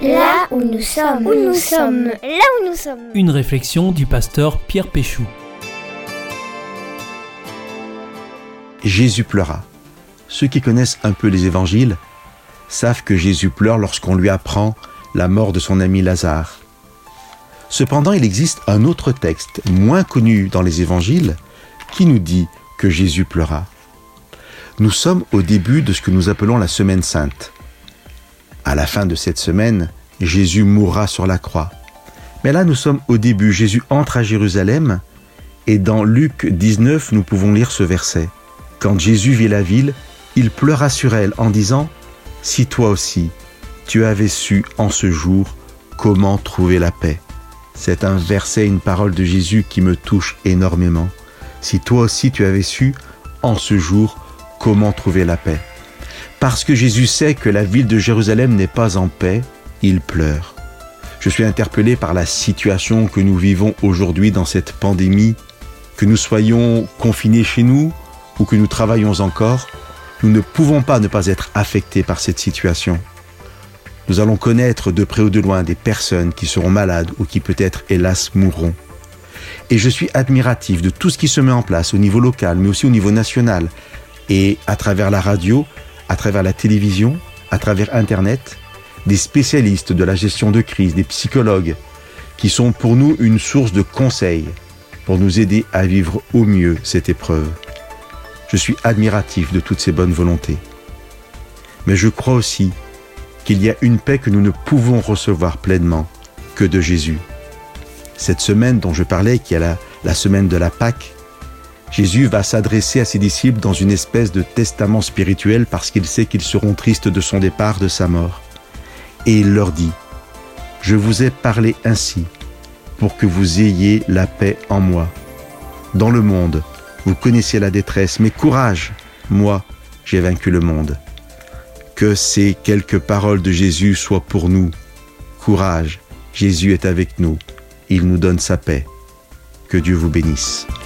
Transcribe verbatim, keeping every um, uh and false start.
Là où nous sommes. Où nous sommes. Là où nous sommes. Une réflexion du pasteur Pierre Péchou. Jésus pleura. Ceux qui connaissent un peu les évangiles savent que Jésus pleure lorsqu'on lui apprend la mort de son ami Lazare. Cependant, il existe un autre texte, moins connu dans les évangiles, qui nous dit que Jésus pleura. Nous sommes au début de ce que nous appelons la Semaine Sainte. À la fin de cette semaine, Jésus mourra sur la croix. Mais là, nous sommes au début. Jésus entre à Jérusalem et dans Luc dix-neuf, nous pouvons lire ce verset. Quand Jésus vit la ville, il pleura sur elle en disant « Si toi aussi, tu avais su en ce jour comment trouver la paix. » C'est un verset, une parole de Jésus qui me touche énormément. Si toi aussi tu avais su en ce jour comment trouver la paix. Parce que Jésus sait que la ville de Jérusalem n'est pas en paix, il pleure. Je suis interpellé par la situation que nous vivons aujourd'hui dans cette pandémie. Que nous soyons confinés chez nous ou que nous travaillons encore, nous ne pouvons pas ne pas être affectés par cette situation. Nous allons connaître de près ou de loin des personnes qui seront malades ou qui peut-être, hélas, mourront. Et je suis admiratif de tout ce qui se met en place au niveau local, mais aussi au niveau national, et à travers la radio, à travers la télévision, à travers Internet, des spécialistes de la gestion de crise, des psychologues, qui sont pour nous une source de conseils pour nous aider à vivre au mieux cette épreuve. Je suis admiratif de toutes ces bonnes volontés. Mais je crois aussi qu'il y a une paix que nous ne pouvons recevoir pleinement que de Jésus. Cette semaine dont je parlais, qui est la, la semaine de la Pâque, Jésus va s'adresser à ses disciples dans une espèce de testament spirituel parce qu'il sait qu'ils seront tristes de son départ, de sa mort. Et il leur dit « Je vous ai parlé ainsi pour que vous ayez la paix en moi. Dans le monde, vous connaissez la détresse, mais courage, moi, j'ai vaincu le monde. » Que ces quelques paroles de Jésus soient pour nous. Courage, Jésus est avec nous. Il nous donne sa paix. Que Dieu vous bénisse.